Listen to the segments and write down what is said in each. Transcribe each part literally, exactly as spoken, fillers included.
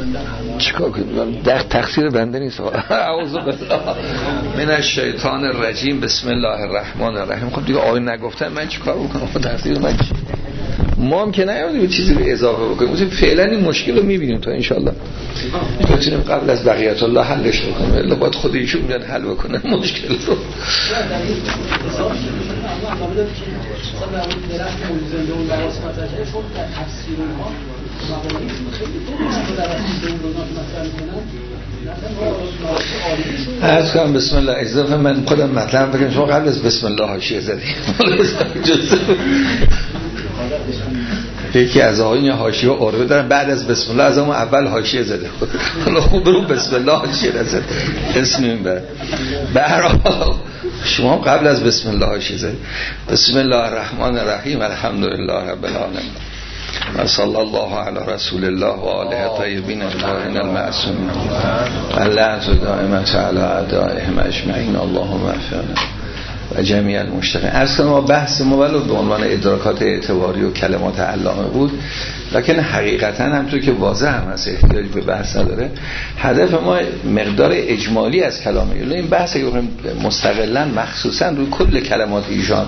چیکار کنیم؟ در تقصیر بنده نیست. اعوذ بالله من الشیطان الرجیم. بسم الله الرحمن الرحیم. خب دیگه آیه نگفتن من چیکار بکنم؟ تقصیر من چی؟ ما هم که نیافتیم چیزی رو اضافه بکنیم. فعلا این مشکل رو میبینیم تا انشالله بتونیم قبل از بقیت الله حلش بکنیم. الا باید خود ایشون بیان حل بکنن مشکل رو. عرض کنم بسم الله. اضافه من خودم مطلب بگم شما قبل از بسم الله حاشیه زدیم. یکی از آقایون حاشیه عربه دارن بعد از بسم الله از اون اول حاشیه زده. حالا خوب برو بسم الله حاشیه نزد اسم این بره. به هر حال شما قبل از بسم الله حاشیه زدید. بسم الله الرحمن الرحیم. الحمدلله رب العالمین و صلی الله علی رسول الله و آله الطیبین الطاهرین المعصومین اللعنة دائمة علی اعدائهم اجمعین. اللهم اغفرنا و جمیع المشتغلین. اصلا ما بحث ما ولو به عنوان ادراکات اعتباری و کلمات علامه بود، لکن حقیقتا همونطور که واضح هم هست احتیاج به بحث نداره. هدف ما مقدار اجمالی از کلام ایشان. این بحث که مستقلا مخصوصا روی کل کلمات ایشان،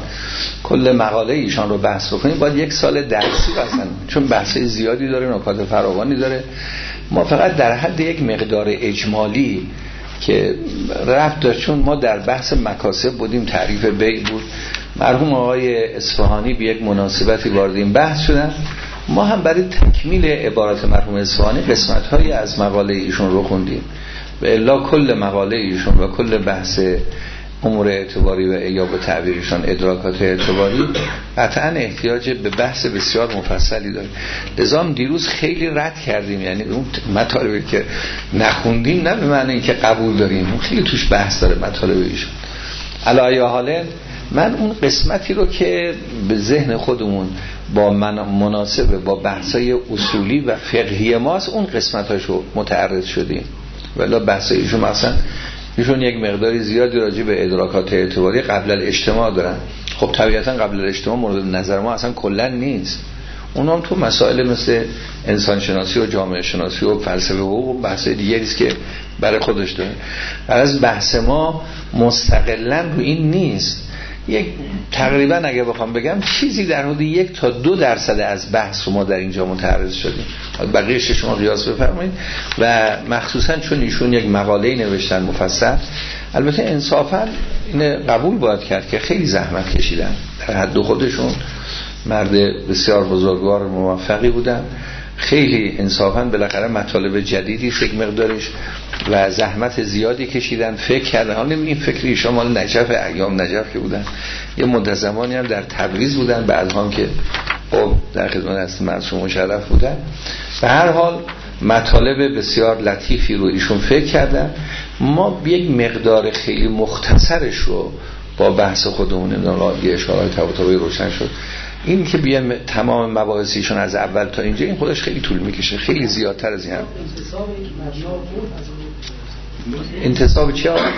کل مقاله ایشان رو بحث بکنیم باید یک سال درسی بسن، چون بحث زیادی داره، نکات فراوانی داره. ما فقط در حد یک مقدار اجمالی که رفت داشت، چون ما در بحث مکاسب بودیم، تعریف بیع بود، مرحوم آقای اصفهانی به یک مناسبتی وارد این بحث شدن. ما هم برای تکمیل عبارات مرحوم اصفهانی قسمت‌هایی از مقاله ایشون رو خوندیم و الا کل مقاله ایشون و کل بحث امور اعتباری و یا به تعبیرشان ادراکات اعتباری قطعا احتیاج به بحث بسیار مفصلی داره. لذا دیروز خیلی رد کردیم، یعنی اون مطالبی که نخوندیم نه به معنی اینکه قبول داریم، خیلی توش بحث داره مطالب ایشون. علی حاله من اون قسمتی رو که به ذهن خودمون با من مناسبه با بحثای اصولی و فقهی ماست اون قسمتاشو متعرض شدیم. ولی بحثای ایشون مثلا ایشون یک مقداری زیادی راجع به ادراکات اعتباری قبل الاجتماع دارن. خب طبیعتا قبل الاجتماع مورد نظر ما اصلا کلا نیست. اونا هم تو مسائل مثل انسان شناسی و جامعه شناسی و فلسفه و بحث دیگری است که برای خودش داره. از بحث ما مستقلا رو این نیست. یک تقریبا اگه بخوام بگم چیزی در حدود یک تا دو درصد از بحث رو ما در اینجا متعرض شدیم. بقیه‌اش شما قیاس بفرمایید. و مخصوصا چون ایشون یک مقاله نوشتن مفصل، البته انصافا این قبول باید کرد که خیلی زحمت کشیدن، در حد خودشون مرد بسیار بزرگوار موفقی بودن، خیلی انصافا بالاخره مطالب جدیدی یک مقدارش و زحمت زیادی کشیدن، فکر کردن. حالا این فکری شما نجف ایام نجف که بودن، یه مدت زمانی هم در تبریز بودن، بعد هم که خب در خدمت است معصوم مشرف بودن. به هر حال مطالب بسیار لطیفی رو ایشون فکر کردن. ما یک مقدار خیلی مختصرش رو با بحث خودمون ناراضی اشارات تواتابی روشن شد. این که بیام تمام مباحثیشون از اول تا اینجا این خودش خیلی طول میکشه، خیلی زیادتر از این هم. انتصاب چی ها؟ اینجا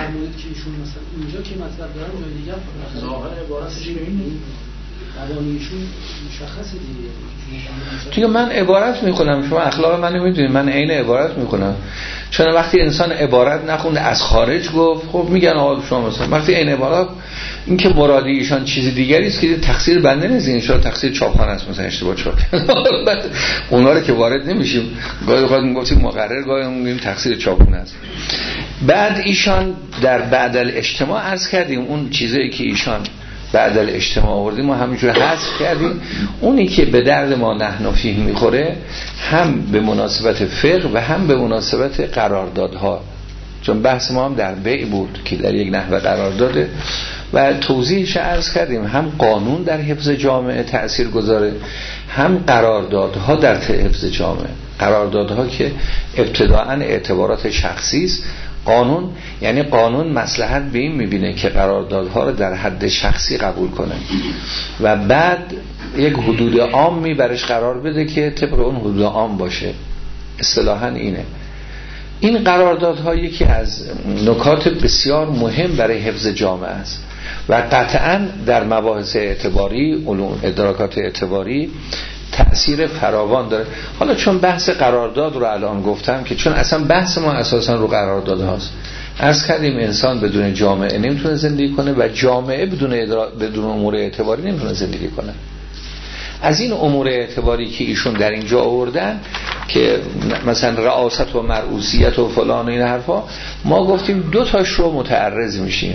که مطلب دارن جای دیگه ظاهر عبارتش قوانینشون مشخصه دیگه. دیگه من عبارت میخونم، شما اخلاق منو میدونید، من عین عبارت میخونم. چون وقتی انسان عبارت نخونده از خارج گفت، خب میگن آقا شما مثلا وقتی عین عبارت این که مرادی ایشان چیز دیگری است که تقصیر بنده نیست، ان شاء الله تقصیر چاپخانه است، مثلا اشتباه چاپ اونا رو که وارد نمیشیم، گاهی وقت میگفتیم مقرر، گاهی میگیم تقصیر چاپخانه است. بعد ایشان در بعد الاجتماع عرض کردیم اون چیزایی که ایشان بعد الاجتماع آوردیم ما همینجور حذف کردیم. اونی که به درد ما نحن فیه میخوره هم به مناسبت فقه و هم به مناسبت قراردادها، چون بحث ما هم در بیع بود که در یک نحوه قرار داده و توضیحش عرض کردیم. هم قانون در حفظ جامعه تأثیر گذاره، هم قراردادها در حفظ جامعه. قراردادها که ابتداءً اعتبارات شخصی است، قانون یعنی قانون مصلحت به این میبینه که قراردادها رو در حد شخصی قبول کنه و بعد یک حدود عامی برش قرار بده که طبق اون حدود عام باشه. اصطلاحاً اینه. این قراردادها یکی از نکات بسیار مهم برای حفظ جامعه است و قطعاً در مباحث اعتباری، علوم ادراکات اعتباری تأثیر فراوان داره. حالا چون بحث قرارداد رو الان گفتم که چون اصلا بحث ما اساسا رو قرارداد هاست، عرض کردیم انسان بدون جامعه نمیتونه زندگی کنه و جامعه بدون ادرا... بدون امور اعتباری نمیتونه زندگی کنه. از این امور اعتباری که ایشون در اینجا آوردن که مثلا رئاست و مرئوسیت و فلان و این حرفا، ما گفتیم دو تاش رو متعرض میشیم.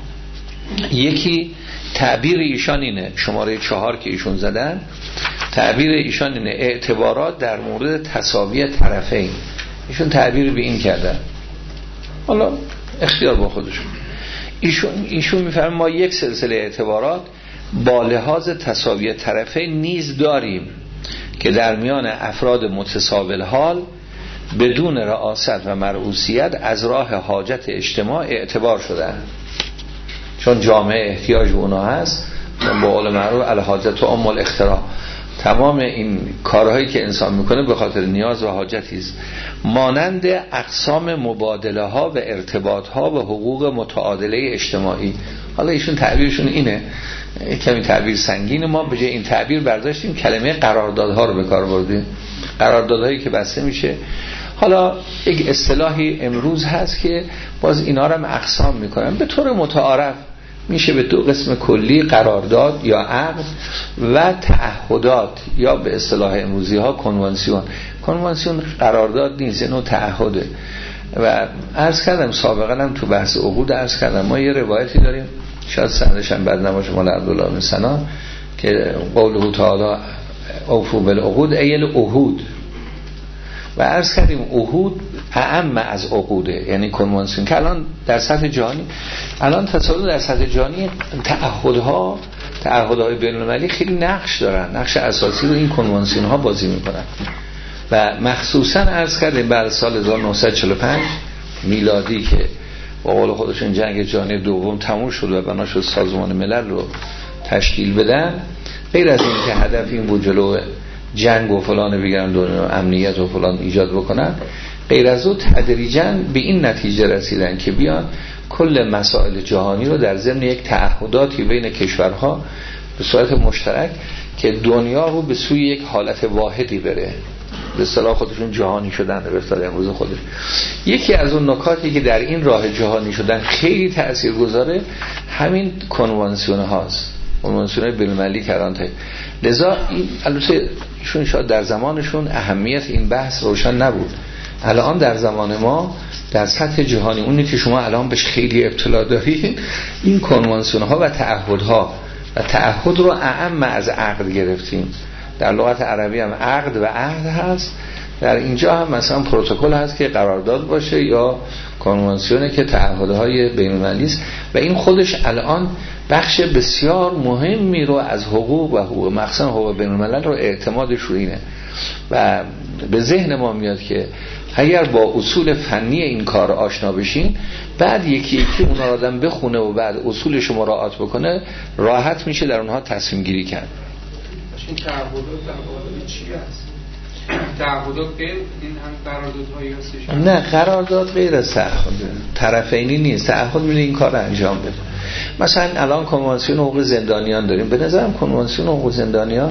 یکی تعبیر ایشان اینه، شماره چهار که ایشون زدن، تعبیر ایشان اینه اعتبارات در مورد تساوی طرفین. ایشون تعبیر به این کردن، حالا اختیار با خودشون. ایشون ایشون میفرمایند ما یک سلسله اعتبارات با لحاظ تساوی طرفین نیز داریم که در میان افراد متساوی الحال بدون رئاست و مرئوسیت از راه حاجت اجتماع اعتبار شدن، چون جامعه احتیاج به اونا هست. با قول معروف الحاجت ام الاختراع، تمام این کارهایی که انسان میکنه به خاطر نیاز و حاجتی است. مانند اقسام مبادله ها و ارتباط ها و حقوق متعادله اجتماعی. حالا ایشون تعبیرشون اینه، کمی تعبیر سنگین، ما به جای این تعبیر برداشتیم کلمه قراردادها رو به کار بردیم. قراردادهایی که بسته میشه. حالا یک اصطلاحی امروز هست که باز اینا رو هم اقسام میکنن. به طور متعارف میشه به دو قسم کلی، قرارداد یا عقد و تعهدات، یا به اصطلاح امروزی ها کنوانسیون. کنوانسیون قرارداد نیست، نوع تعهده. و عرض کردم سابقا هم تو بحث عقود عرض کردم ما یه روایتی داریم، شاید سندش هم بد نباشه، مال عبدالله بن سنان، که قوله تعالی اوفوا بالعقود ای العهود. و عرض کردیم عهود اعم از عقوده، یعنی کنوانسیون که الان در سطح جهانی، الان تصادف در سطح جهانی تعهدها تعهدهای بین‌المللی خیلی نقش دارن، نقش اساسی رو این کنوانسیون ها بازی میکنن. و مخصوصا عرض کردیم بعد سال هزار و نهصد و چهل و پنج میلادی که با قول خودشون جنگ جهانی دوم تموم شد و بنا شد سازمان ملل رو تشکیل بدن، غیر از این که هدف این بود جلو جنگ و فلان بگیرن دنیا امنیت و فلان ایجاد بکنن، غیر از او تدریجاً به این نتیجه رسیدن که بیان کل مسائل جهانی رو در ضمن یک تعهداتی بین کشورها به صورت مشترک که دنیا رو به سوی یک حالت واحدی بره، به اصطلاح خودشون جهانی شدن به اصطلاح امروز خودش. یکی از اون نکاتی که در این راه جهانی شدن خیلی تاثیرگذاره همین کنوانسیون هاست، کنوانسیون بین‌المللی کردن. لذا این البته ایشون شاید در زمانشون اهمیت این بحث روشن نبود، الان در زمان ما در سطح جهانی اونی که شما الان بهش خیلی اطلاع دارید، این کنوانسیون ها و تعهدها، و تعهد رو اعم از عقد گرفتیم. در لغت عربی هم عقد و عهد هست، در اینجا هم مثلا پروتکل هست که قرارداد باشه یا کنوانسیونه که تعهدهای بین‌المللی است. و این خودش الان بخش بسیار مهمی رو از حقوق و حقوق مخصوصا حقوق بین‌الملل رو اعتمادش رو اینه. و به ذهن ما میاد که اگر با اصول فنی این کار آشنا بشین، بعد یکی یکی اون آدم بخونه و بعد اصولش رو مراعات بکنه، راحت میشه در اونها تصمیم گیری کرد. این تعهدات تعهدات چی هست؟ تعهدات غیر این هم قراردادهایی هستش؟ نه، قرارداد غیر از تعهد، طرفینی نیست. تعهد میره این کار رو انجام بده. مثلا الان کنوانسیون حقوق زندانیان داریم، به نظرم کنوانسیون حقوق زندانیان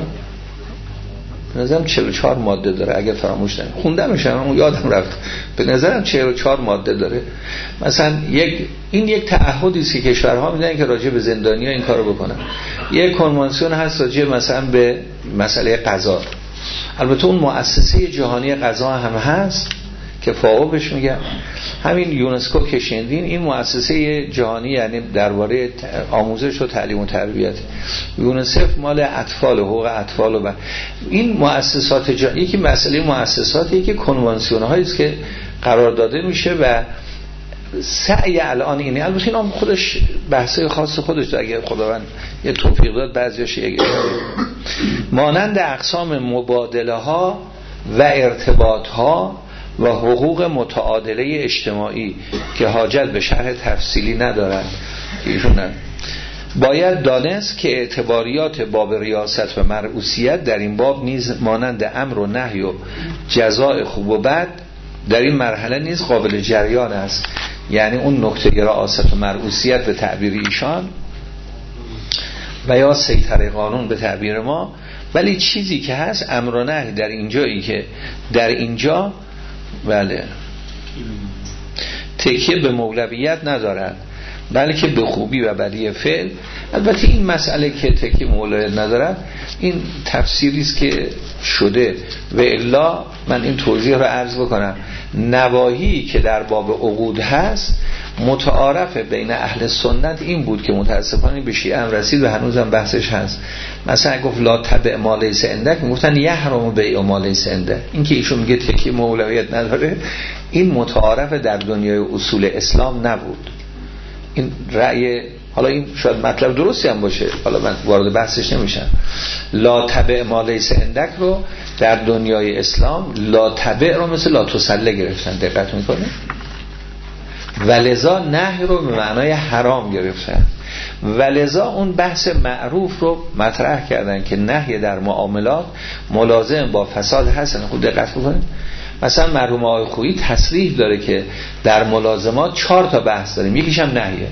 به نظرم چهل و چهار ماده داره، اگر فراموش نکنم خوندمش، اون یادم رفت، به نظرم چهل و چهار ماده داره. مثلا یک این یک تعهدی است که کشورها میدن که راجع به زندانیان این کارو بکنن. یک کنوانسیون هست راجع مثلا به مسئله قضا، البته اون مؤسسه جهانی قضا هم هست که فاو بهش میگن، همین یونسکو که شنیدین، این مؤسسه جهانی یعنی درباره آموزش و تعلیم و تربیت. یونسف مال اطفال، حقوق اطفال و این مؤسسات جهانی. یکی مسئله مؤسساتی که کنوانسیون هایی است که قرار داده میشه و سعی الان اینه. البته اینا خودش بحثه خاص خودش داره، اگه خداوند یه توفیق داد بعضیاش یک مانند اقسام مبادله ها و ارتباط ها و حقوق متعادله اجتماعی که حاجت به شرح تفصیلی ندارن ایشون. باید دانست که اعتباریات باب ریاست و مرئوسیت در این باب نیز مانند امر و نهی و جزاء خوب و بد در این مرحله نیز قابل جریان است. یعنی اون نکته ریاست و مرئوسیت به تعبیر ایشان و یا سیطره قانون به تعبیر ما ولی چیزی که هست امر و نهی در اینجایی که در اینجا بله تکیه به مولویت ندارد بلکه به خوبی و بدی فعل. البته این مسئله که تکیه مولویت ندارد این تفسیری است که شده و الا من این توضیح رو عرض بکنم. نواهی که در باب عقود هست متعارف بین اهل سنت این بود که متاسفانه به شیعه هم رسید و هنوزم بحثش هست. مثلا گفت لا تبع ما لیس عندک، میگفتن یحرم بیع ما لیس عندک. این که ایشون میگه تکیه مولویت نداره این متعارف در دنیای اصول اسلام نبود. این رأی، حالا این شاید مطلب درستی هم باشه، حالا من وارد بحثش نمیشم. لا تبع ما لیس عندک رو در دنیای اسلام لا تبع رو مثل لا تسله گرفتن، دقت میکنه، ولذا نهی رو به معنای حرام گرفتن، ولذا اون بحث معروف رو مطرح کردن که نهی در معاملات ملازم با فساد حسن. خود دقت بکنید مثلا مرحوم آقای خویی تصریح داره که در ملازمات چهار تا بحث داریم، یکیش هم نهیه.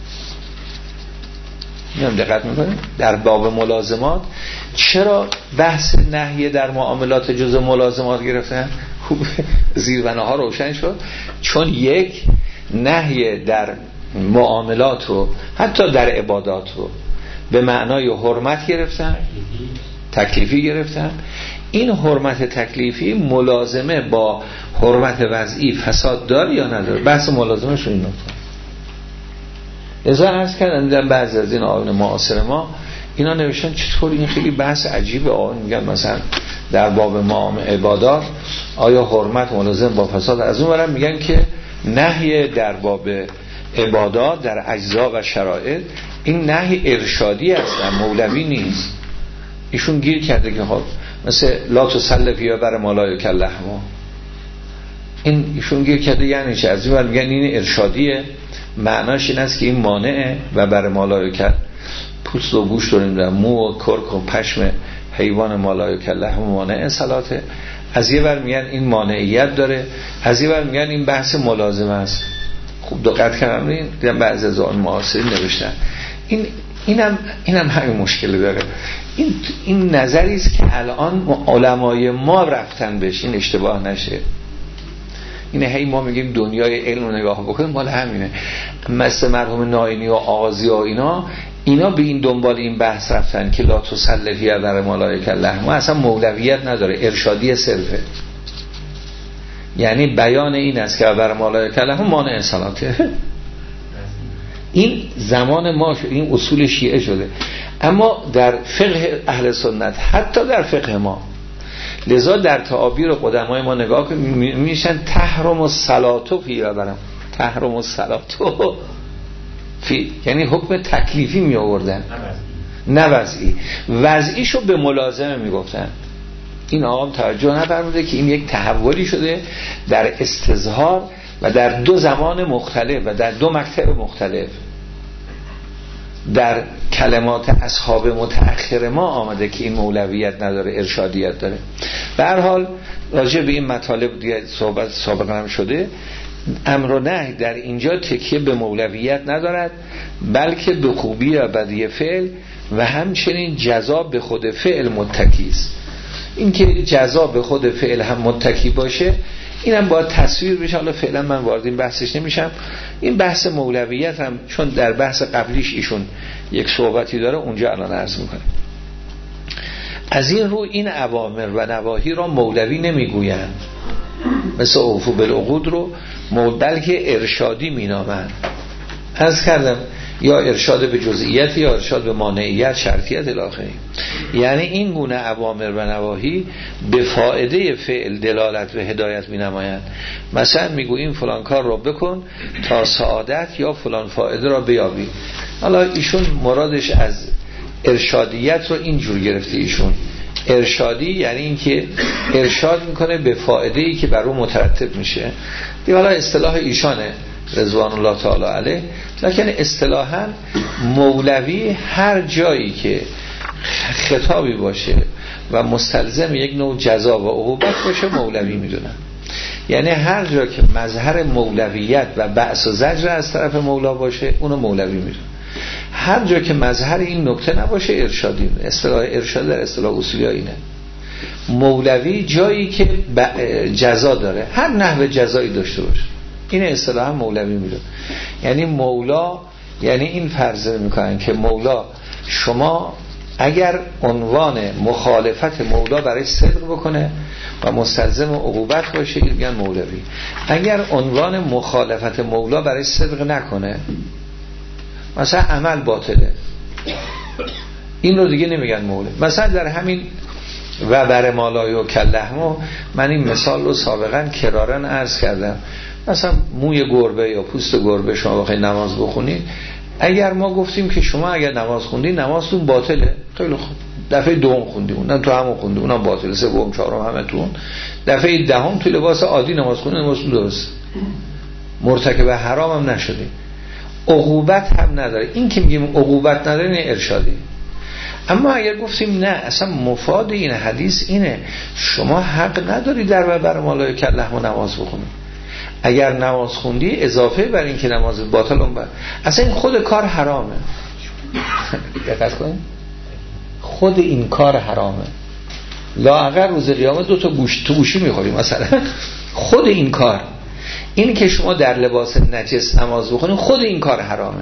میام دقت میکنید در باب ملازمات چرا بحث نهیه در معاملات جزء ملازمات گرفتن؟ خوب زیربنه ها روشن شد. چون یک نهی در معاملات رو حتی در عبادات رو به معنای حرمت گرفتن، تکلیفی گرفتن. این حرمت تکلیفی ملازمه با حرمت وضعی فساد داره یا نداره؟ بحث ملازمه شو این نکته. ازا عرض کردن در بعضی از این آیون معاصر ما اینا نوشتن چطور این خیلی بحث عجیبه. آیون میگن مثلا در باب معامله عبادات آیا حرمت ملازم با فساد، از اون برم میگن که نهی در باب عبادات در اجزا و شرایط این نهی ارشادی است، مولوی نیست. ایشون گیر کرده که خب مثل لا تسلف یا بر مالای کلحما، این ایشون گیر کرده یعنی چه؟ از این میگن این ارشادیه، معناش این است که این مانعه و بر مالای کل پوست و گوشت داریم در مو و کرک و پشم حیوان مالای کلحما مانعه صلاته. از یه بر میگن این مانعیت داره، از یه بر میگن این بحث ملازمه است. خوب دقت کردم این دیدم بعضی از آن معاصرین نوشتن. این اینم اینم همین مشکل داره. این این نظری است که الان علمای ما رفتن بهش، این اشتباه نشه. اینه هی ما میگیم دنیای علم رو نگاه بکنیم، مال همینه. مثل مرحوم ناینی و آغازی و اینا اینا به این دنبال این بحث رفتن که لا تسلفیه در ملائکه الله، ما اصلا مولویت نداره، ارشادی صرفه. یعنی بیان این است که بر ملائکه الله مانع صلاته. این زمان ما شد، این اصول شیعه شده. اما در فقه اهل سنت حتی در فقه ما، لذا در تعابیر قدمای ما نگاه کنیم میشن تحرم الصلاتو فی برم تحرم الصلاتو فی، یعنی حکم تکلیفی می آوردن نه وضعی. وضعیشو به ملازمه میگفتن. این آقام توجه نفرموده که این یک تحولی شده در استظهار و در دو زمان مختلف و در دو مکتب مختلف. در کلمات اصحاب متأخر ما آمده که این مولویت نداره، ارشادیت داره. به هر حال راجع به این مطالب دیگه صحبت سابقا هم شده. امر و نهی در اینجا تکیه به مولویت ندارد بلکه به خوبی و بدی فعل و همچنین جزا به خود فعل متکی است. این که جزا به خود فعل هم متکی باشه اینم باید تصویر بشه. حالا فعلا من وارد این بحثش نمیشم. این بحث مولویت هم چون در بحث قبلیش ایشون یک صحبتی داره اونجا الان عرض میکنه. از این رو این اوامر و نواهی را مولوی نمیگویند، مثل اوفو بالعقود رو بلکه ارشادی مینامند. عرض کردم یا ارشاد به جزئیات یا ارشاد به مانعیت، شرطیت الاخری. یعنی این گونه اوامر و نواهی به فائده فعل دلالت و هدایت می نمایند. مثلا میگوییم فلان کار رو بکن تا سعادت یا فلان فائده را بیابی. حالا ایشون مرادش از ارشادیت رو اینجور گرفته. ایشون ارشادی یعنی این که ارشاد میکنه به فائده‌ای که بر اون مترتب میشه. دیگه حالا اصطلاح ایشانه رضوان الله تعالی علیه، لکن اصطلاحاً مولوی هر جایی که خطابی باشه و مستلزم یک نوع جزا و عقوبت باشه مولوی میدونن. یعنی هر جا که مظهر مولویت و بأس و زجر از طرف مولا باشه اونو مولوی میدونن. هر جا که مظهر این نکته نباشه ارشادی. اصطلاح ارشاد در اصطلاح اصولی ها اینه. مولوی جایی که جزا داره، هر نحو جزایی داشته باشه، این اصطلاح مولوی میره. یعنی مولا، یعنی این فرض میکنن که مولا، شما اگر عنوان مخالفت مولا برای صدق بکنه و مستلزم عقوبت باشه میگن مولوی. اگر عنوان مخالفت مولا برای صدق نکنه، مثلا عمل باطله، این رو دیگه نمیگن مولوی. مثلا در همین و بر مالای و کلهمو، من این مثال رو سابقا کرارن عرض کردم. مثلا موی گربه یا پوست گربه شما بخواید نماز بخونید، اگر ما گفتیم که شما اگر نماز خوندی نمازتون باطله، خیلی خوب، دفعه دوم خوندی اونم تو همون خوندی اونم باطله، سوم چهارم همه تو، دفعه دهم تو لباس عادی نماز خوندی نمازتون درست، مرتکب حرام هم نشدی، عقوبت هم نداره. این که میگیم عقوبت نداره این ارشادی. اما اگر گفتیم نه، اصلا مفاد این حدیث اینه شما حق نداری در برابر مالای کلهم نماز بخونی. اگر نماز خوندی اضافه بر این که نماز باطل اون بر، اصلا این خود کار حرامه. دقت کنید، خود این کار حرامه. لااقل روز قیامت دو تا گوش تو گوشی میخوری مثلا. خود این کار، این که شما در لباس نجس نماز بخونید، خود این کار حرامه.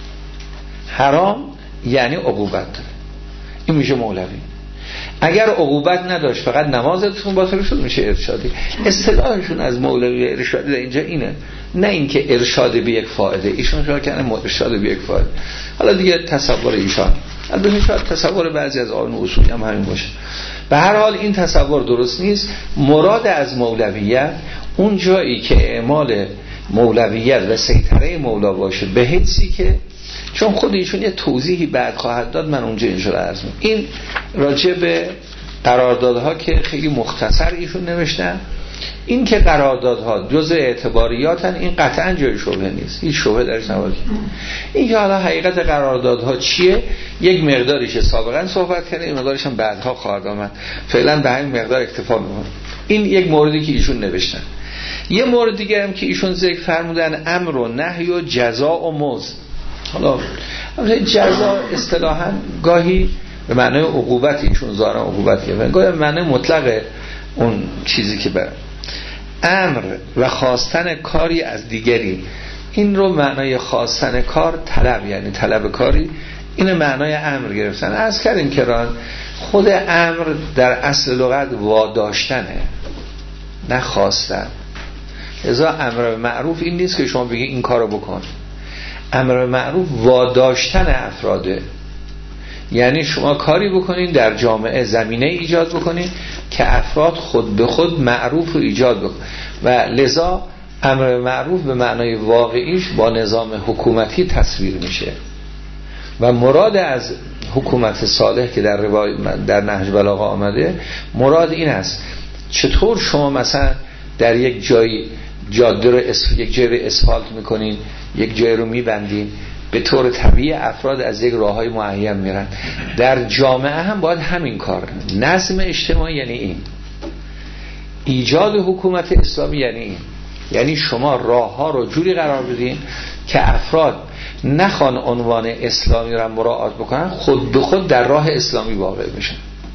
حرام یعنی عقوبت داره. این میشه مولوی. اگر عقوبت نداشت فقط نمازتون باطل شد میشه ارشادی. اصطلاحشون از مولوی ارشادی در اینجا اینه، نه اینکه ارشاد به یک فائده. ایشون شاید کنه ارشاد به یک فائده. حالا دیگه تصور ایشان، البته شاید تصور بعضی از آن اصولی هم همین باشه. به هر حال این تصور درست نیست. مراد از مولویت اون جایی که اعمال مولویت و سیطره مولا باشه، به حدسی که چون خود ایشون یه توضیحی بعد خواهد داد، من اونجا انشاءالله عرض می‌کنم. این راجع به قراردادها که خیلی مختصر ایشون نوشتن، این که قراردادها جزء اعتباریاتن، این قطعا جای شبهه نیست، هیچ شبهه درش نباشه. این که حالا حقیقت قراردادها چیه، یک مقداریش سابقا صحبت کردیم، مقدارش هم بعدها خواهد آمد. فعلا به همین مقدار اکتفا می‌کنم. این یک موردی که ایشون نوشتن. یه مورد دیگه هم که ایشون ذکر فرمودن، امر و نهی و جزا و مزد. حالا جزا اصطلاحاً گاهی به معنای عقوبت، ایشون ظاهرا عقوبت گرفتن، گاهی به معنای مطلق اون چیزی که بر امر و خواستن کاری از دیگری. این رو معنای خواستن کار طلب، یعنی طلب کاری، این معنای امر گرفتن. عرض کردیم که ران خود امر در اصل لغت واداشتنه، نه خواستن. لذا امر معروف این نیست که شما بگی این کارو بکن. امر معروف واداشتن افراده، یعنی شما کاری بکنین در جامعه زمینه ایجاد بکنین که افراد خود به خود معروف رو ایجاد بکنن و لذا امر معروف به معنای واقعیش با نظام حکومتی تصویر میشه. و مراد از حکومت صالح که در روایت در نهج بلاغه آمده، مراد این است چطور شما مثلا در یک جایی جاده رو اس... یک جای رو اسفالت میکنین، یک جای رو میبندین، به طور طبیعی افراد از یک راههای معین میرن. در جامعه هم باید همین کار. نظم اجتماعی یعنی این، ایجاد حکومت اسلامی یعنی این، یعنی شما راه ها رو جوری قرار بدین که افراد نخوان عنوان اسلامی رو مراعات بکنن، خود به خود در راه اسلامی واقع میشن.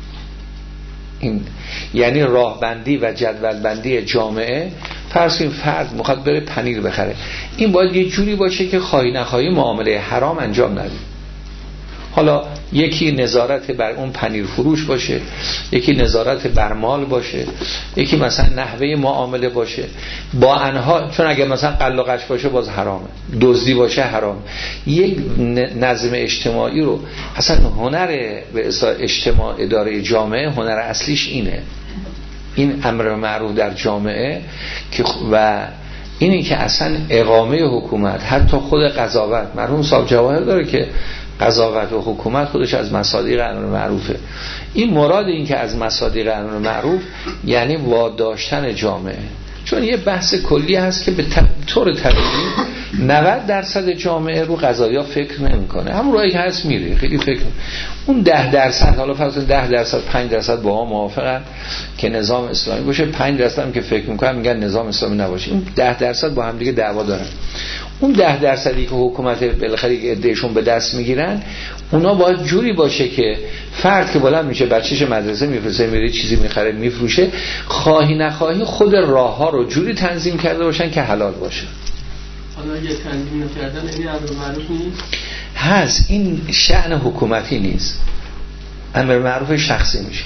این یعنی راهبندی و جدولبندی جامعه. فرض کنیم فرد میخواد بره پنیر بخره، این باید یه جوری باشه که خواهی نخواهی معامله حرام انجام نده. حالا یکی نظارت بر اون پنیر فروش باشه، یکی نظارت بر مال باشه، یکی مثلا نحوه معامله باشه با انها، چون اگه مثلا قلقش باشه باز حرامه، دزدی باشه حرام. یک نظم اجتماعی رو اصلا هنر به اجتماع اداره جامعه، هنر اصلیش اینه، این امر معروف در جامعه که و اینی که اصلا اقامه حکومت، حتی خود قضاوت، مرحوم صاحب جواهر داره که قضاوت و حکومت خودش از مصادیق امر معروفه. این مراد این که از مصادیق امر معروف یعنی واداشتن جامعه، چون یه بحث کلی هست که به طور طبیعی نود درصد جامعه رو قضایا فکر نمیکنه، همون راهی که هست میره خیلی فکر. اون ده درصد، حالا فرض ده درصد پنج درصد با هم موافقن که نظام اسلامی باشه، پنج درصد هم که فکر میکنن میگن نظام اسلامی نباشه. این ده درصد با هم دیگه دعوا دارن. اون ده درصدی که حکومت بالاخره عدهشون به دست میگیرن، اونا باید جوری باشه که فرد که بالا میشه بچه‌ش مدرسه میفرسته میره چیزی میخره میفروشه، خواهی نخواهی خود راه ها رو جوری تنظیم کرده باشن که حلال باشه. حالا یه تنظیم نکردن این امر معروف نیست؟ هست، این شأن حکومتی نیست، امر معروف شخصی میشه.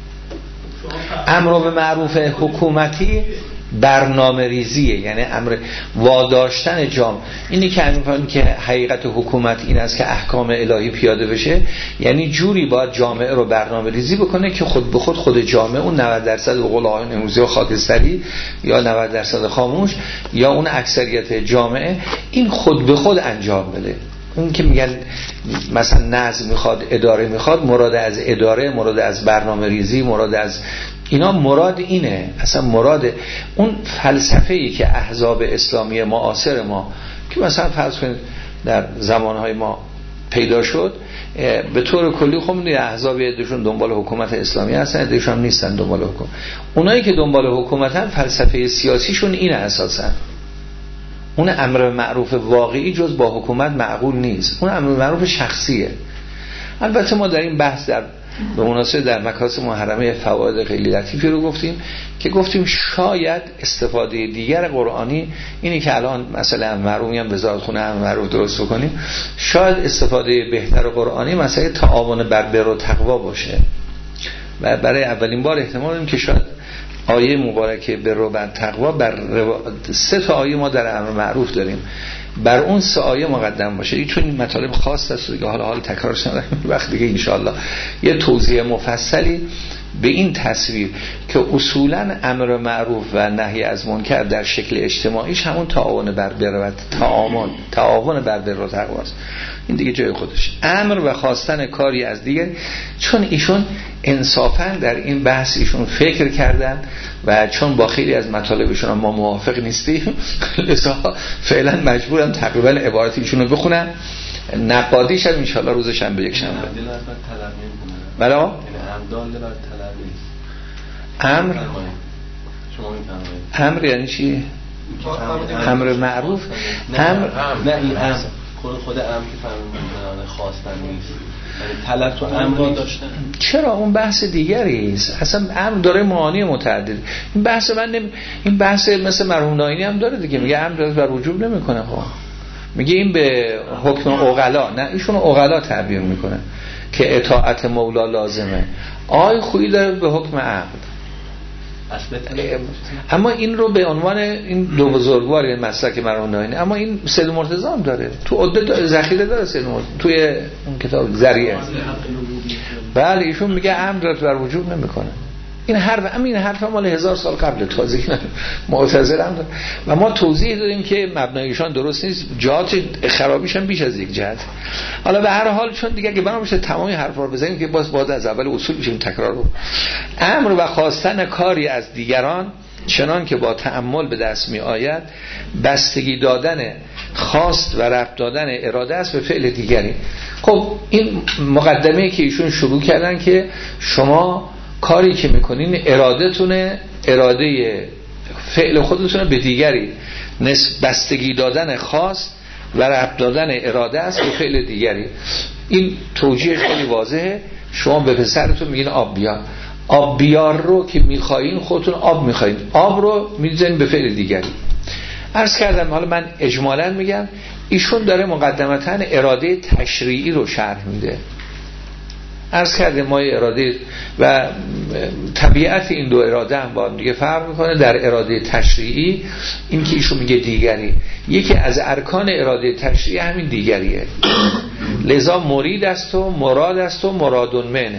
امر به معروف حکومتی برنامه ریزیه، یعنی امر واداشتن جامعه. اینی که میگن که حقیقت حکومت این است که احکام الهی پیاده بشه، یعنی جوری باید جامعه رو برنامه ریزی بکنه که خود به خود خود جامعه اون نود درصد به قول آقای نوروزی و خاکستری یا نود درصد خاموش یا اون اکثریت جامعه این خود به خود انجام بده. اون که میگن مثلا نظم میخواد، اداره میخواد، مراد از اداره، مراد از برنامه ریزی، مراد از اینا، مراد اینه. اصلا مراد اون فلسفه‌ای که احزاب اسلامی معاصر ما که مثلا فرض کنید در زمانهای ما پیدا شد، به طور کلی خب می‌دونید احزاب یدشون دنبال حکومت اسلامی هستن، یدشون هم نیستن دنبال حکومت. اونایی که دنبال حکومتن فلسفه سیاسیشون اینه اساسا. اون امر معروف واقعی جز با حکومت معقول نیست، اون امر معروف شخصیه. البته ما در این بحث در به مناسبه در مکاسب محرمه فواید خیلی لطیفی رو گفتیم که گفتیم شاید استفاده دیگر قرآنی اینی که الان مثلا امر میگم وزارت خونه امر رو درست کنیم، شاید استفاده بهتر قرآنی مثلا تعاون بر بر و تقوا باشه و برای اولین بار احتمال این که شاید آیه مبارکه بر و بر تقوا بر سه تا آیه ما در امر معروف داریم، بر اون سه آیه مقدم باشه. چون این مطالب خاص است دیگه، حالا حالا تکرارش ندارم، وقت دیگه انشاءالله یه توضیح مفصلی به این تصویر که اصولا امر معروف و نهی از منکر در شکل اجتماعیش همون تعاون بر بر و تعامل تعاون بر بر و تقوا است. این دیگه جای خودش. امر و خواستن کاری از دیگر، چون ایشون انصافا در این بحث ایشون فکر کردن و چون با خیلی از مطالبشون ما موافق نیستیم لذا فعلا مجبورم تقریبا عبارت ایشون رو بخونم. نقادیش هم انشاءالله روز شنبه یک شنبه. بله امر امر امر یعنی چی؟ امر معروف امر نه این امر خود خود امر که فرمودن خواستن نیست، یعنی طلب تو امر داشتن. چرا اون بحث دیگری است، اصلا امر داره معانی متعدد. این بحث من نمی... این بحث مثل مرحوم ناینی هم داره دیگه، میگه امر بر وجوب نمیکنه، خب میگه این به حکم عقلا، نه ایشون عقلا تعبیر میکنه که اطاعت مولا لازمه. آی خویی داره به حکم عقل، اما این رو به عنوان این دو بزرگوار این مسلک مرحوم ناینی، اما این سید مرتضی هم داره تو عده ذخیره داره سید مرتضی توی اون کتاب ذریعه. بله ایشون میگه امر بر وجوب نمیکنه. این حرف همین حرف مال هزار سال قبل تازه معتزله هم داره و ما توضیح دادیم که مبنایشان درست نیست، جهات خرابیش هم بیش از یک جهت. حالا به هر حال چون دیگه اگه بنا بشه تمامی حرفا رو بزنیم که باز باید از اول اصول بشیم تکرار رو. امر و خواستن کاری از دیگران چنان که با تأمل به دست می آید بستگی دادن خواست و ربط دادن اراده است به فعل دیگری. خب این مقدمه که ایشون شروع کردن که شما کاری که میکنین ارادتونه، اراده فعل خودتونه به دیگری، نسبت بستگی دادن خواست و ربط دادن اراده است به فعل دیگری. این توجیهش خیلی واضحه. شما به پسرتون میگین آب بیار، آب بیار رو که میخواین خودتون آب میخواین، آب رو میذارین به فعل دیگری. عرض کردم حالا من اجمالا میگم ایشون داره مقدمتاً اراده تشریعی رو شرح میده. عرض کرده ما اراده و طبیعت این دو اراده هم با هم دیگه فرق میکنه. در اراده تشریعی این که ایشون میگه دیگری، یکی از ارکان اراده تشریعی همین دیگریه، لذا مرید است و مراد است و مرادون منه.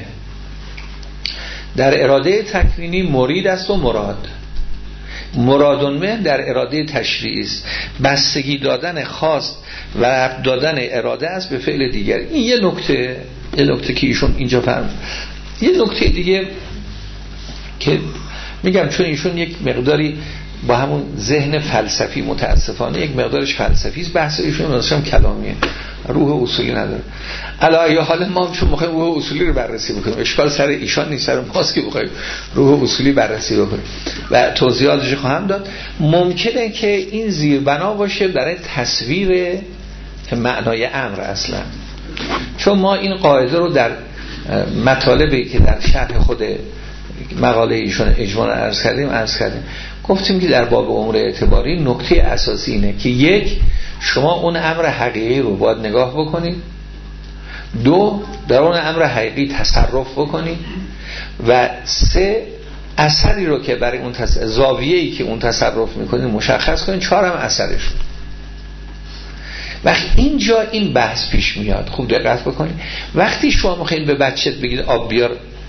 در اراده تکوینی مرید است و مراد، مرادون من در اراده تشریعی است، بستگی دادن خواست و ربط دادن اراده است به فعل دیگری. این یه نکته یه نکته که ایشون اینجا فرمود. یه نکته دیگه که میگم چون ایشون یک مقداری با همون ذهن فلسفی متاسفانه یک مقدارش فلسفی است، بحث ایشون مثلا کلامیه. روح اصولی نداره. علی حال ما چون میخوایم روح اصولی رو بررسی بکنیم، اشکال سر ایشان نیست، سر ماست که میخوایم روح اصولی بررسی بکنیم و توضیحاتش خواهم داد. ممکنه که این زیربنا باشه برای تصویر معنای امر اصلا، چون ما این قاعده رو در مطالبی که در شرح خود مقاله ایشون اجمالا عرض کردیم عرض کردیم گفتیم که در باب امور اعتباری نکته اساسی اینه که یک، شما اون امر حقیقی رو باید نگاه بکنید، دو، در اون امر حقیقی تصرف بکنید و سه، اثری رو که برای اون تص... زاویه‌ای که اون تصرف میکنید مشخص کنید، چهار هم اثرش. وقتی اینجا این بحث پیش میاد خوب دقت بکنید. وقتی شما میخواید به بچت بگید آب بیار،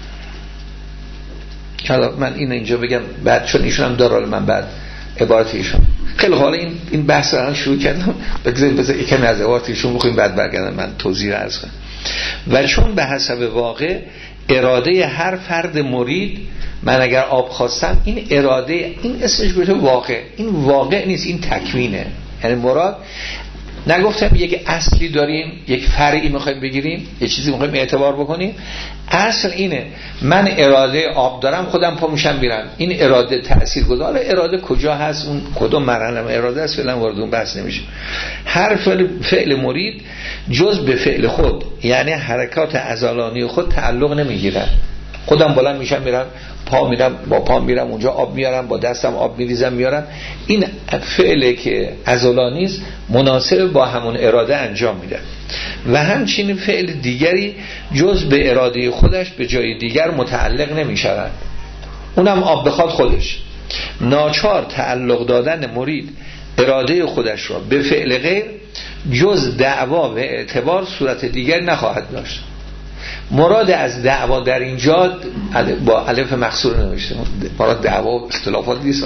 حالا من این اینجا بگم بعد چون ایشون هم داره من بعد عبارت ایشون خیلی حالا این این بحث رو شروع کردم، بگذارید بذار یکم از عبارت ایشون بخویم بعد برگردم من توضیح عرض کنم. و چون به حسب واقع اراده هر فرد مرید، من اگر آب خواستم این اراده، این اسمش گفته واقع، این واقع نیست، این تکوینه. یعنی مراد نگفتم یک اصلی داریم، یک فرعی میخوایم بگیریم، یک چیزی میخوایم اعتبار بکنیم، اصل اینه من اراده آب دارم خودم پا میشم میرم، این اراده تأثیر گذاره. اراده کجا هست، اون کدوم مرحله اراده است فعلا وارد اون بحث نمیشه. هر فعل, فعل مرید جز به فعل خود، یعنی حرکات عضلانی خود تعلق نمیگیره. خودم بلند میشم میرم، پا میرم، با پا میرم اونجا آب میارم، با دستم آب میریزم میارم، این فعله که عضلانی است، مناسب با همون اراده انجام میده. و همچنین فعل دیگری جز به اراده خودش به جای دیگر متعلق نمیشود، اونم آب بخواد خودش. ناچار تعلق دادن مرید اراده خودش را به فعل غیر جز دعوا و اعتبار صورت دیگر نخواهد داشت. مراد از دعوا در اینجا با الف مکسور نوشته، مراد دعوا و اختلافات نیست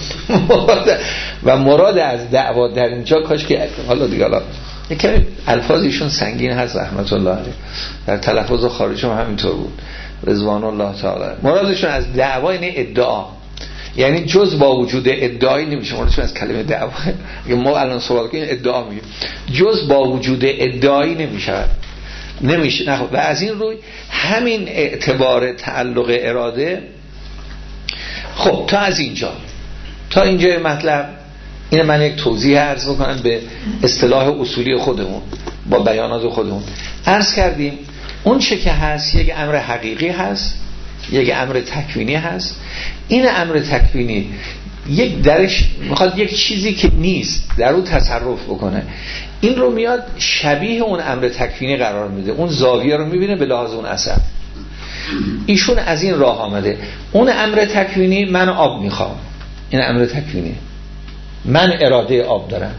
و مراد از دعوا در اینجا کاش که حالا دیگه حالا یکم الفاظ ایشون سنگین هست رحمت الله علیه، در تلفظ خارجی هم همینطور بود رضوان الله تعالی. مرادشون از دعوا یعنی ادعا، یعنی جز با وجود ادعایی نمیشه. مرادشون از کلمه دعوا، اگه ما الان سوال کنیم ادعا میگیم، جز با وجود ادعایی نمیشه نمیشه نه. و از این روی همین اعتبار تعلق اراده. خب تا از اینجا تا اینجا مطلب این من یک توضیح عرض بکنم به اصطلاح اصولی خودمون با بیانات خودمون. عرض کردیم اون چه که هست یک امر حقیقی هست، یک امر تکوینی هست. این امر تکوینی یک درش میخواد یک چیزی که نیست در اون تصرف بکنه، این رو میاد شبیه اون امر تکوینی قرار میده، اون زاویه رو میبینه به لحاظ اون اثر. ایشون از این راه آمده، اون امر تکوینی من آب میخوام، این امر تکوینی، من اراده آب دارم.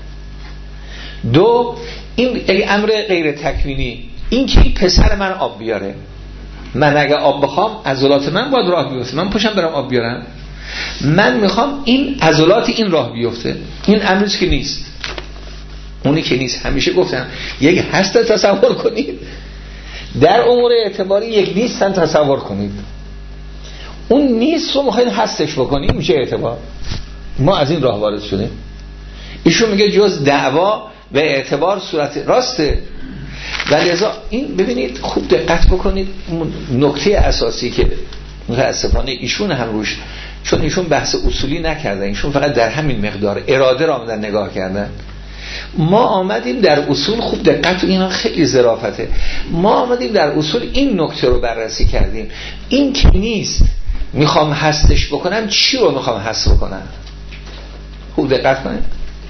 دو، این امر غیر تکوینی، این که پسر من آب بیاره، من اگه آب بخوام عضلات من باید راه بیفته، من پشم برم آب بیارم، من میخوام این عضلات این راه بیفته. این امریست که نیست، اونی که نیست. همیشه گفتم یک هست تصور کنید، در امور اعتباری یک نیستن تصور کنید. اون نیست رو میخواید هستش بکنید، میشه اعتبار. ما از این راه وارد شدیم. ایشون میگه جز دعوا و اعتبار صورت راسته. ولی لذا این ببینید خوب دقت بکنید، نکته اساسی که متاسفانه ایشون هم روش، چون ایشون بحث اصولی نکردن، ایشون فقط در همین مقدار اراده را آمدن نگاه کردن. ما آمدیم در اصول، خوب دقت، اینا خیلی ظرافته، ما آمدیم در اصول این نکته رو بررسی کردیم. این که نیست میخوام هستش بکنم، چی رو میخوام هست بکنم؟ خوب دقت کنید.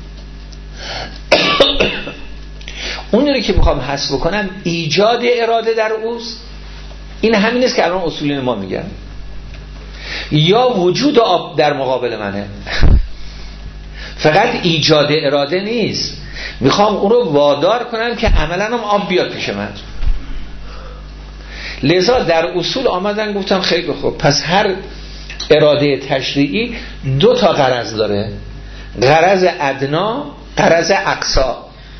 اون رو که میخوام هست بکنم ایجاد اراده در اوست. این همین است که الان اصولین ما میگن، یا وجود آب در مقابل منه. فقط ایجاد اراده نیست، میخوام اون رو وادار کنم که عملاً هم آب بیاد پیش من. لذا در اصول آمدن گفتم خیلی خوب، پس هر اراده تشریعی دو تا غرض داره، غرض ادنا، غرض اقصا.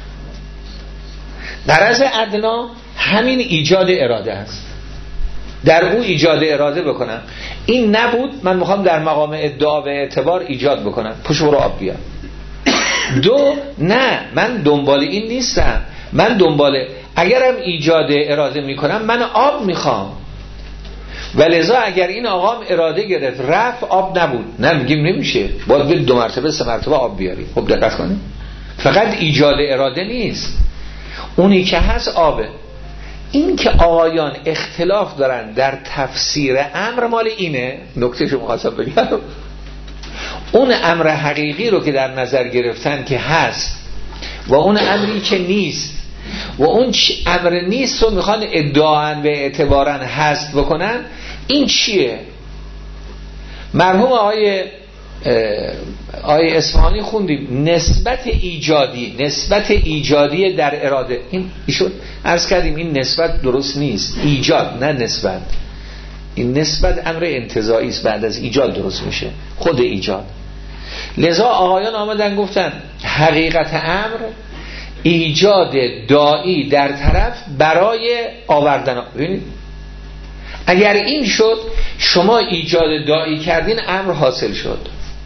غرض ادنا همین ایجاد اراده است، در او ایجاد اراده بکنم. این نبود من میخوام در مقام ادعا و اعتبار ایجاد بکنم، پشت برو آب بیار. دو، نه من دنبال این نیستم، من دنباله اگرم ایجاد اراده میکنم من آب میخوام، ولذا اگر این آقام اراده گرفت رفت آب نبود، نه میگیم نمیشه، باید دو مرتبه سه مرتبه آب بیاری. خب دقت کنید فقط ایجاد اراده نیست، اونی که هست آبه. این که آقایان اختلاف دارن در تفسیر امر مال اینه، نکته شو مخاطب بگم، اون امر حقیقی رو که در نظر گرفتن که هست و اون امری که نیست و اون امر نیست رو میخوان ادعاً و اعتباراً هست بکنن، این چیه؟ مرحوم آقای آقای اصفهانی خوندیم نسبت ایجادی، نسبت ایجادی در اراده، این ایشون عرض کردیم این نسبت درست نیست، ایجاد نه نسبت، این نسبت امر انتزاعی است، بعد از ایجاد درست میشه، خود ایجاد. لذا آقایان آمدن گفتن حقیقت امر ایجاد داعی در طرف برای آوردن. ببینید اگر این شد شما ایجاد داعی کردین امر حاصل شد.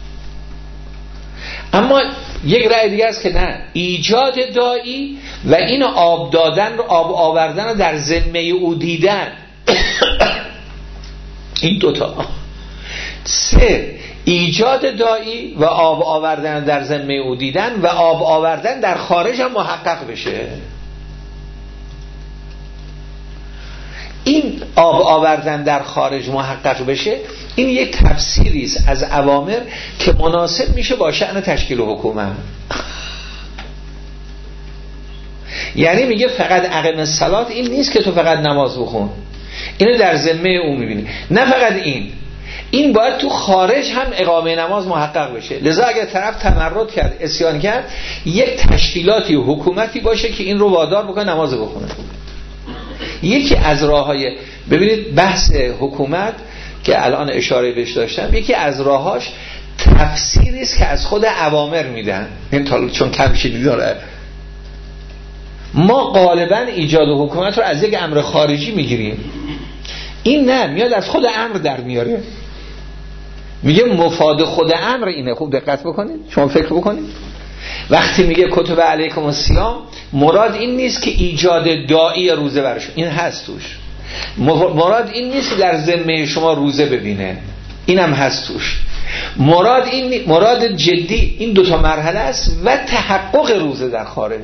اما یک رأی دیگه است که نه، ایجاد داعی و این آب دادن رو، آب آوردن رو در ذمه او دیدن این دوتا. سه، ایجاد داعی و آب آوردن در ذمه او دیدن و آب آوردن در خارج هم محقق بشه. این آب آوردن در خارج محقق بشه این یک تفسیری است از اوامر که مناسب میشه با شأن تشکیل حکومت. یعنی میگه فقط اقیم الصلاة این نیست که تو فقط نماز بخون، اینو در ذمه او میبینی. نه فقط این، این باید تو خارج هم اقامه نماز محقق بشه. لذا اگر طرف تمرد کرد، عصیان کرد، یک تشکیلاتی و حکومتی باشه که این رو وادار بکنه نماز بخونه. یکی از راههای، ببینید بحث حکومت که الان اشاره بهش داشتم، یکی از راهاش تفسیری است که از خود اوامر میدن. این چون کم شدید داره، ما غالبا ایجاد حکومت رو از یک امر خارجی میگیریم، این نه، میاد از خود امر در میاره، میگه مفاد خود امر اینه. خوب دقت بکنید، شما فکر بکنید وقتی میگه کتب علیکم الصیام، مراد این نیست که ایجاد داعی روزه برشون، این هست توش. مراد این نیست که در ذمه شما روزه ببینه، اینم هست توش. مراد این مراد جدی این دوتا مرحله است و تحقق روزه در خارج.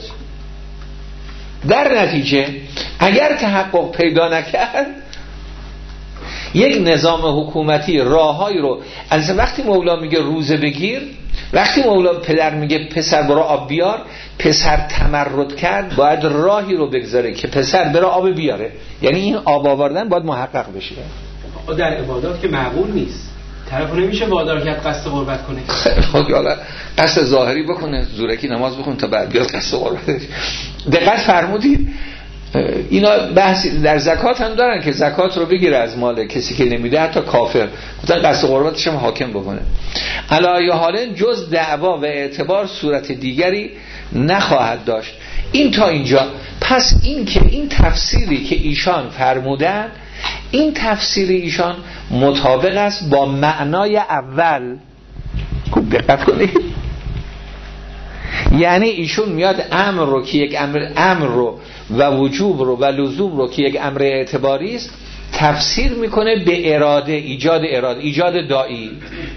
در نتیجه اگر تحقق پیدا نکرد، یک نظام حکومتی راههایی رو، از وقتی مولا میگه روزه بگیر، وقتی مولا پدر میگه پسر برو آب بیار، پسر تمرد کرد باید راهی رو بگذاره که پسر بره آب بیاره، یعنی این آب آوردن باید محقق بشه. در عبادات که معقول نیست، طرف نمیشه وادار کرد قصد قربت کنه. خب حالا قصد ظاهری بکنه، زورکی نماز بخونه تا بعد بیاد قصد قربت. دقت فرمودید اینا بحث در زکات هم دارن که زکات رو بگیره از مال کسی که نمیده، حتی کافر، گفتن قصد قربتش هم حاکم بکنه. علی حال جز دعوا و اعتبار صورت دیگری نخواهد داشت. این تا اینجا. پس این که این تفسیری که ایشان فرمودن، این تفسیر ایشان مطابق است با معنای اول. خوب دقت کنید، یعنی ایشون میاد امر رو که یک امر امر رو و وجوب رو و لزوم رو که یک امر اعتباری است تفسیر میکنه به اراده، ایجاد اراده، ایجاد داعی.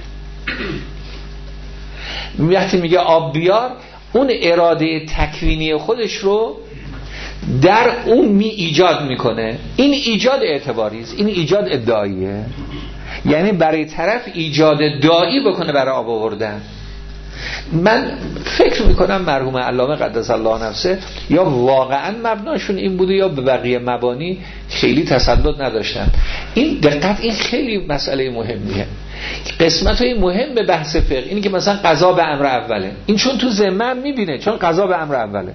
وقتی میگه آب بیار، اون اراده تکوینی خودش رو در اون می ایجاد میکنه. این ایجاد اعتباری است، این ایجاد ادعاییه، یعنی برای طرف ایجاد داعی بکنه برای آب آوردن. من فکر میکنم مرحوم علامه قدس الله نفسه یا واقعا مبناشون این بوده یا به بقیه مبانی خیلی تسلط نداشتن. این دقت، این خیلی مسئله مهمیه. قسمت های مهم به بحث فقه اینی که مثلا قضا به امر اوله، این چون تو ذمه میبینه، چون قضا به امر اوله.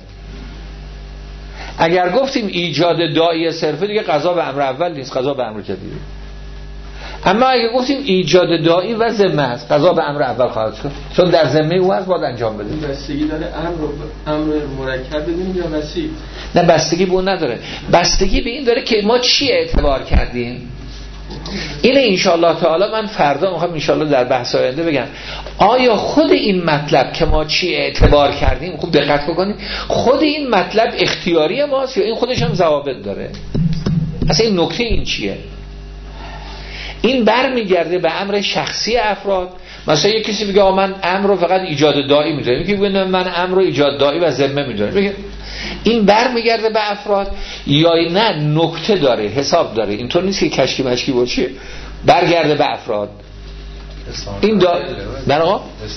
اگر گفتیم ایجاد داعی صرفه، دیگه قضا به امر اول نیست، قضا به امر جدیده. اما اگه گفتیم ایجاد داعی و ذمه است، قضا به امر اول خواهد شد، چون در ذمه او هست، باید انجام بده. بستگی داره امر امر مرکب ببینیم یا وسیع؟ نه، بستگی به اون نداره، بستگی به این داره که ما چی اعتبار کردیم. اینه انشاءالله تعالی من فردا میخوام انشاءالله در بحث آینده بگم آیا خود این مطلب که ما چی اعتبار کردیم، خوب دقت بکنید، خود این مطلب اختیاری ماست یا این خودش هم ضوابط داره؟ اصلا این نکته این چیه؟ این برمیگرده به امر شخصی افراد. مثلا یک کسی میگه من امر رو فقط ایجاد دائی میدونم، یکی میگه من امر رو ایجاد دائی و ذمه میدونم. میگه این برمیگرده به افراد یا نه نکته داره، حساب داره؟ اینطور نیست که کشکی مشکی باشه، برگرده به افراد. این دا در آقا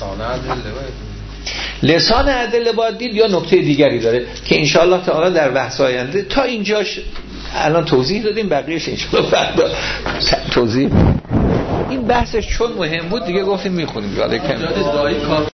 لسان ادله باید دید یا نکته دیگری داره که انشاءالله تعالی در بحث آینده تا اینجاش الان توضیح دادیم، بقیهش انشاءالله فردا توضیح. این بحثش چون مهم بود دیگه گفتیم میخونیم.